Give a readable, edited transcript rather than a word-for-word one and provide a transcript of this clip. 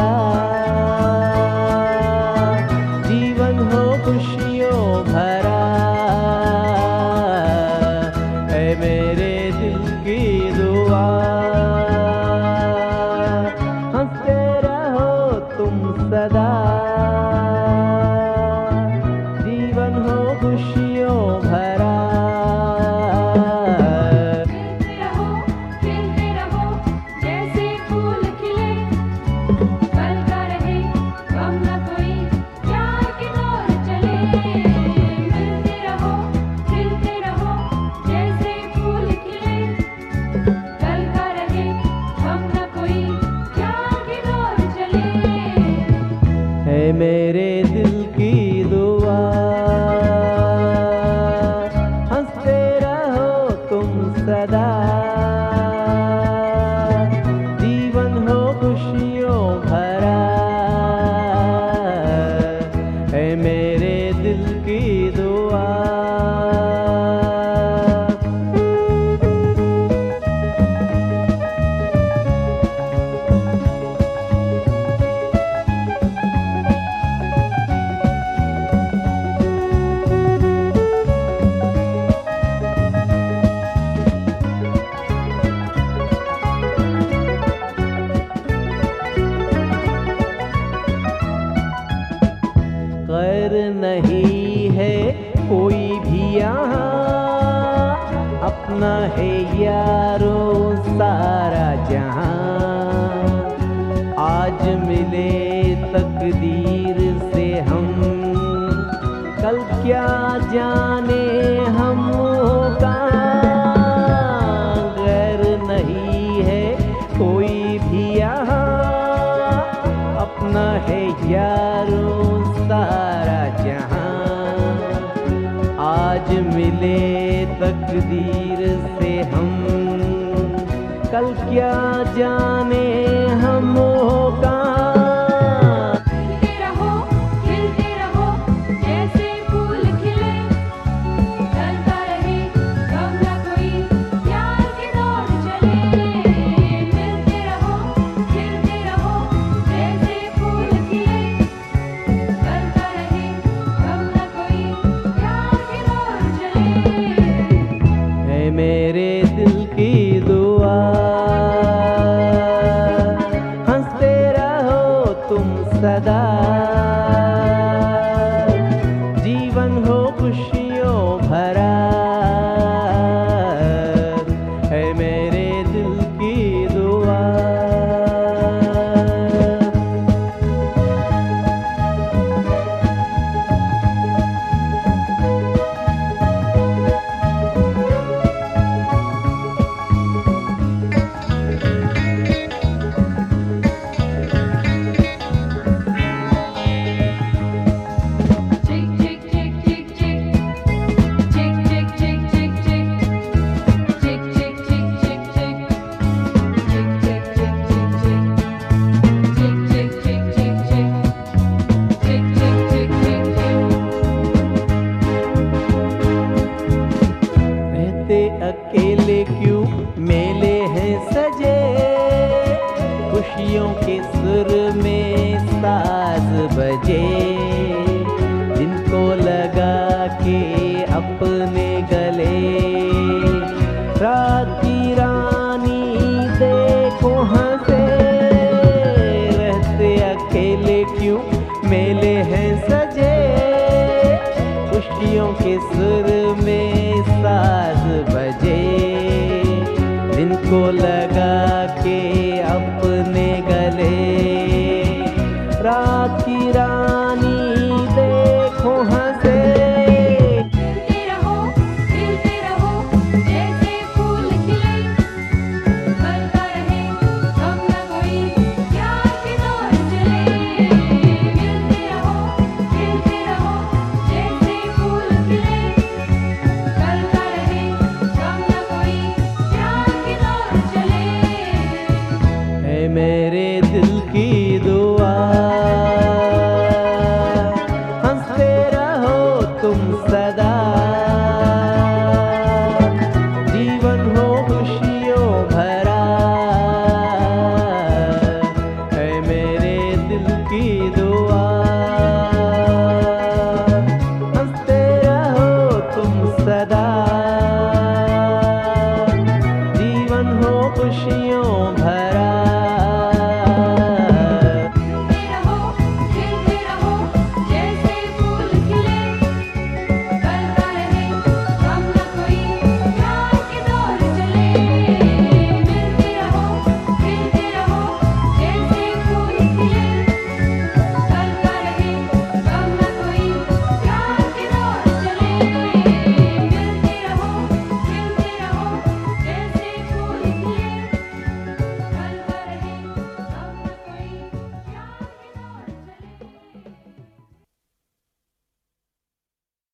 सदा, जीवन हो खुशियों भरा। है मेरे दिल की दुआ, हंसते रहो तुम सदा, जीवन हो खुशियों भरा। मेरे दिल की दुआ, हंसते रहो तुम सदा, जीवन हो खुशियों भरा। है मेरे दिल की दुआ। गैर नहीं है कोई भी यहाँ, अपना है यारो सारा जहाँ। आज मिले तकदीर से हम, कल क्या जाने हम कहाँ। गैर नहीं है कोई भी यहाँ, अपना है यारो सारा जहाँ। आज मिले तकदीर से हम, कल क्या जाने हम कहाँ। मेरे दिल की दुआ, हंसते रहो तुम सदा, जीवन हो खुशियों भरा। है मेरे दिल की दुआ। अकेले क्यों मेले हैं सजे, खुशियों के सुर में साज बजे। जिनको लगा के अपने गले, रात की रानी देखो हंसे। रहते अकेले क्यों मेले हैं सजे, खुशियों के सुर